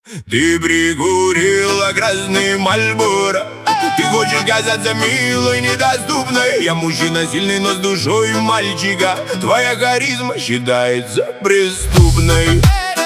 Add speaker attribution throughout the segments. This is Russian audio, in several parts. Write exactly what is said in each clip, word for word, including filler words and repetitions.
Speaker 1: Ты прикурила красный Мальборо. Ты хочешь казаться милой, недоступной. Я мужчина сильный, но с душой мальчика. Твоя харизма считается преступной.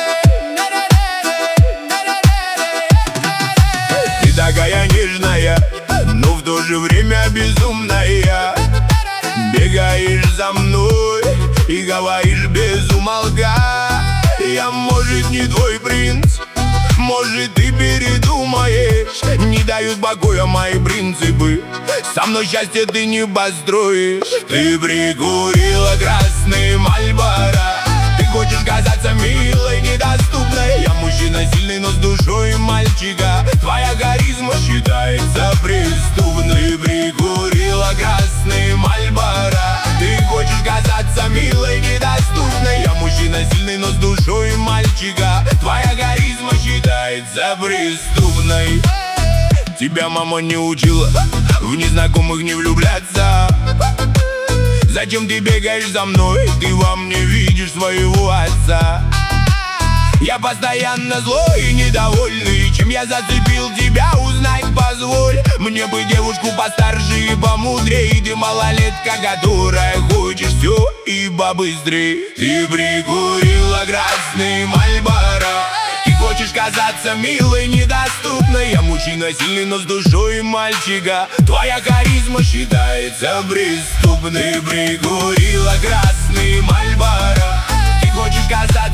Speaker 1: Ты такая нежная, но в то же время безумная. Бегаешь за мной и говоришь без умолка. Я, может, не твой принц, может, ты передумаешь. Не дают покоя мои принципы. Со мной счастье ты не построишь. Ты прикурила красный Мальборо. Ты хочешь казаться милой, недоступной. Я мужчина сильный, но с душой мальчика. Твоя харизма считается преступной. Ты прикурила красный Мальборо. Ты хочешь казаться милой, недоступной. Я мужчина сильный, но с душой мальчика. Твоя харизма считается преступной. Тебя мама не учила в незнакомых не влюбляться. Зачем ты бегаешь за мной? Ты во мне видишь своего отца. Я постоянно злой и недовольный. Чем я зацепил тебя, узнать позволь. Мне бы девушку постарше и помудрей. Ты малолетка, которая хочешь все и побыстрей. Ты прикурила красный Мальборо. Ты хочешь казаться милой, недоступной. Я мужчина сильный, но с душой мальчика. Твоя харизма считается преступной. Прикурила красный Мальборо. Ты хочешь казаться